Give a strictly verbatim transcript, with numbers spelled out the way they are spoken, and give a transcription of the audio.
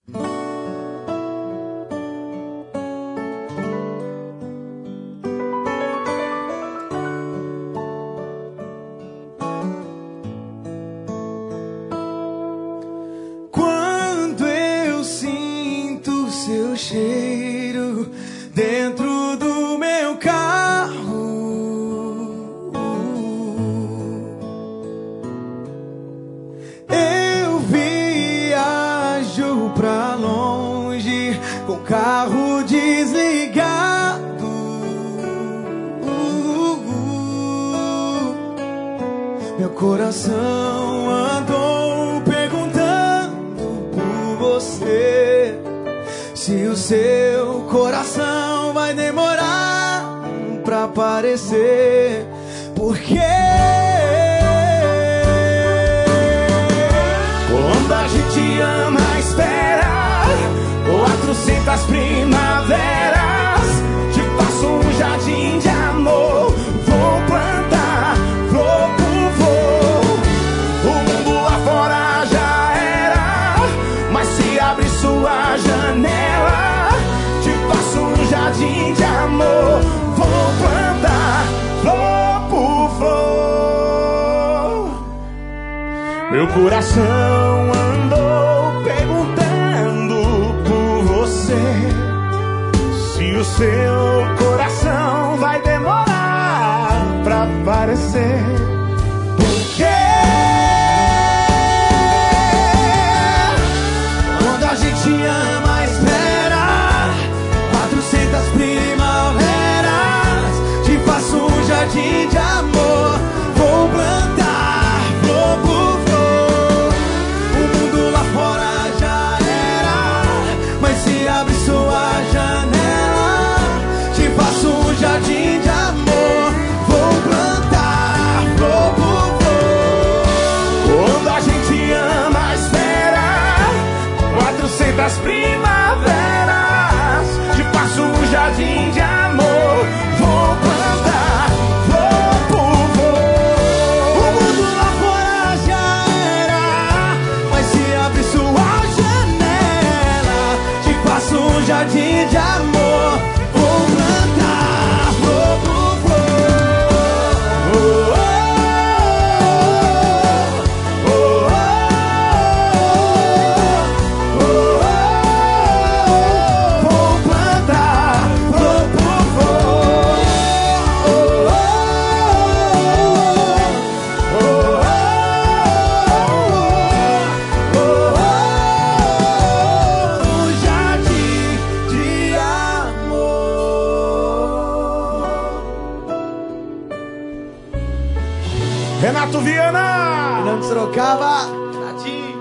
Quando eu sinto seu cheiro dentro do meu carro, eu viajo pra longe com o carro desligado. Meu coração andou perguntando por você, se o seu coração vai demorar pra aparecer. Porque quando a gente ama, espera quatrocentas primaveras. Te faço um jardim de amor, vou plantar flor por flor. O mundo lá fora já era, mas se abre sua janela, te faço um jardim de amor, vou plantar flor por flor. Meu coração andou perguntando por você, se o seu coração vai demorar pra aparecer. Porque quando a gente ama, espera quatrocentas primaveras. Te faço um jardim de amor, vou plantar flor por flor. O mundo lá fora já era, mas se abre sua janela, te faço um jardim de amor, vou plantar flor por flor. Quando a gente ama, espera quatrocentas primaveras. Te faço um jardim de amor, vou plantar flor por flor. O mundo lá fora já era, mas se abre sua janela, te faço um jardim de amor, vou plantar flor por flor. Oh, oh, oh, oh, oh, oh, vou plantar flor por flor. Oh, oh, oh, oh, oh, oh, jardim de amor. Renato Viana! Não trocava, Renatinho.